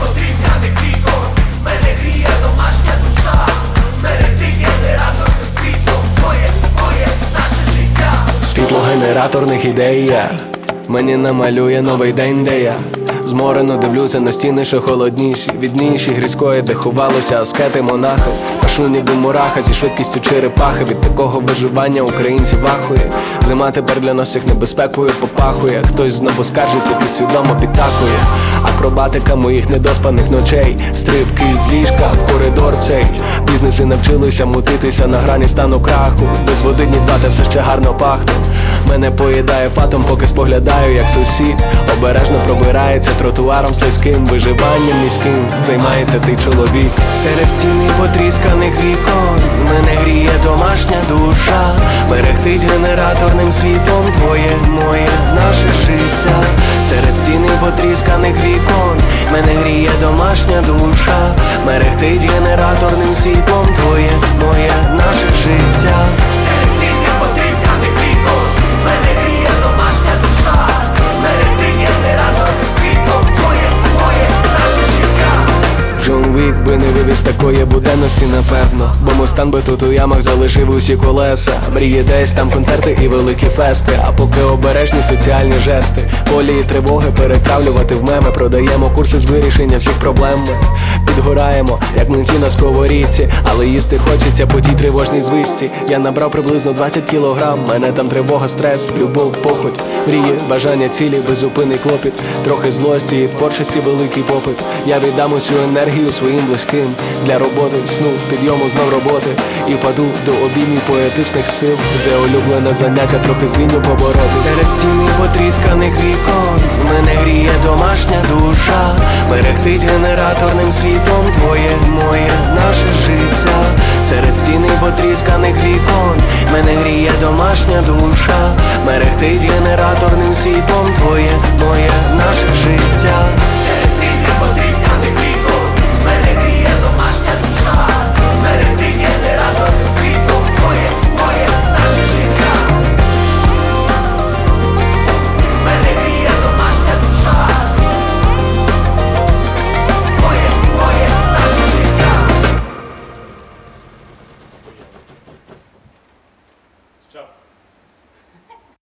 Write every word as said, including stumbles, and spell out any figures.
потрісканих вікон, мене гріє домашня душа, мерехтить генераторним світлом твоє, моє, наше життя. Світло генераторних ідей я, мені намалює новий день, де я зморено дивлюся на стіни, що холодніші, відніші грізької, де ховалося аскети монахи. Пашу ніби мураха зі швидкістю черепахи. Від такого виживання українці вахує. Зима тепер для нас як небезпекою попахує. Хтось знову скаржиться, підсвідомо підтакує. Акробатика моїх недоспаних ночей, стрибки з ліжка в коридор цей. Бізнеси навчилися мутитися на грані стану краху. Без води дні два, та все ще гарно пахне. Мене поїдає фатом, поки споглядаю, як сусід обережно пробирається тротуаром слизьким. Виживанням міським займається цей чоловік. Серед стіни потрісканих вікон мене гріє домашня душа, мерехтить генераторним світлом твоє, моє, наше життя. Серед стіни потрісканих вікон мене гріє домашня душа, мерехтить генераторним світлом твоє, моє, наше життя. Серед стіни потрісканих вікон мене гріє домашня душа, мерехтить генераторним світлом твоє, моє, наше життя. Джон Вік би не вивіз такої буденності, напевно, бо Мустан би тут у ямах залишив усі колеса. Мріє десь там концерти і великі фести, а поки обережні соціальні жести. Полі і тривоги перетравлювати в меми. Продаємо курси з вирішення всіх проблем. Ми підгораємо, як млинці на сковорідці, але їсти хочеться по тій тривожній звичці. Я набрав приблизно двадцять кілограм, мене там тривога, стрес, любов, похоть, мрії, бажання, цілі, беззупинний клопіт, трохи злості і творчості великий попит. Я віддам усю енергію своїм близьким для роботи, сну, підйому знов роботи. І паду до обіймів поетичних сил, де улюблене заняття трохи злінню побороти. Серед стіни потрісканих вікон мене гріє домашня душа, мерехтить генераторним світлом твоє, моє, наше життя. Серед стіни потрісканих вікон мене гріє домашня душа, мерехтить генераторним світлом твоє, моє, наше життя. Серед стіни потрісканих вікон мене гріє домашня душа, мерехтить генераторним світлом твоє, моє, наше життя. Мене гріє домашня душа, моє, моє, наше життя. Що?